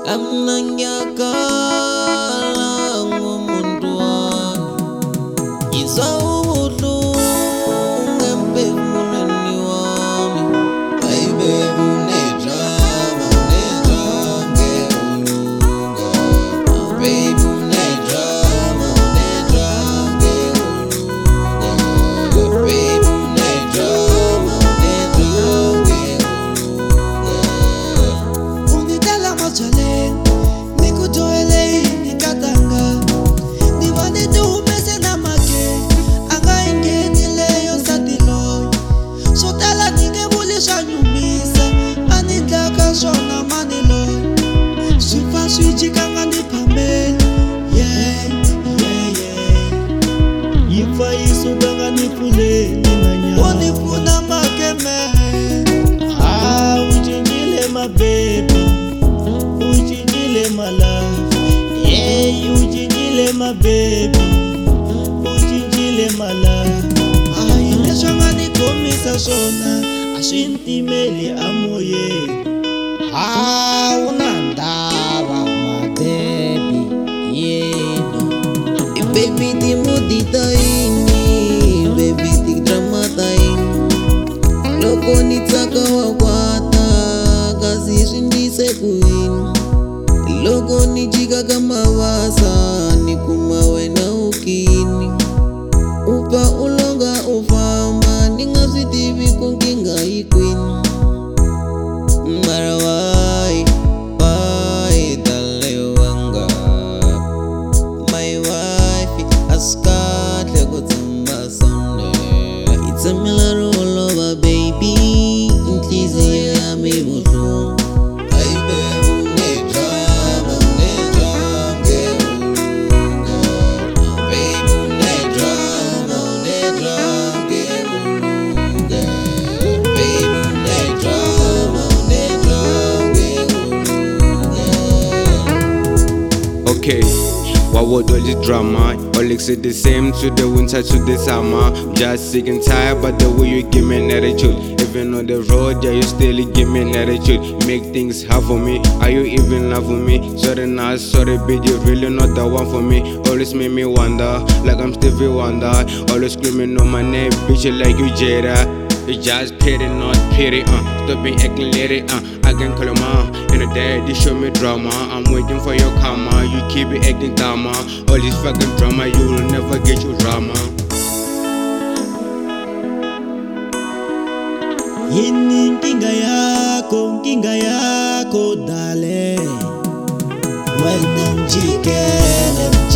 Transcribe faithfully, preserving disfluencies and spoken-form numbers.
Amnanyakala ngumuntu wami Ngizwa ubuhlungu emphefumulweni wami Ay baby unedrama, unedrama ngekulunga Baby unedrama, unedrama ngekulunga Baby unedrama, unedrama ngekulunga Ungidala majale Swijikanga ni pamela, yeah, yeah, yeah. Yifa isubanga ni pule ni nanya. Unifuna makeme, ah, ujinjile my baby, ujinjile my love, yeah, ujinjile my baby, ujinjile my love. Ah, ileshanga ni komisa shona, ashintimeli amoye. Ah, unandaba baby, yeah. Baby di mudita ini, baby di drama taini. Loko nitaka wakwata, kasi shindise kuini. Loko nijika kama wasa, nikumawe na ukini. Upa ulonga ufama, ningasitivi kunginga ikwini. Marawai It's a millar all over, baby. Intizi ya mibutu. Ay baby, unedrama, unedrama ngekulunga. Baby, unedrama, unedrama ngekulunga. Baby, unedrama, unedrama ngekulunga. Okay. Why would all this drama? All it's the same to the winter to the summer. Just sick and tired, but the way you give me an attitude. Even on the road, yeah, you still give me an attitude. Make things hard for me. Are you even loving me? Sorry, not sorry, but you really not the one for me. Always make me wonder, like I'm Stevie Wonder. Always screaming on my name, bitch, like you Jada. You just pity, not pity, uh Stop being acting lady, uh I can call your mom in a day, they show me drama. I'm waiting for your karma. You keep it acting dumber. All this fucking drama, you will never get your drama. Yini nkinga yako, nkinga yako dale. Well, don't you get it?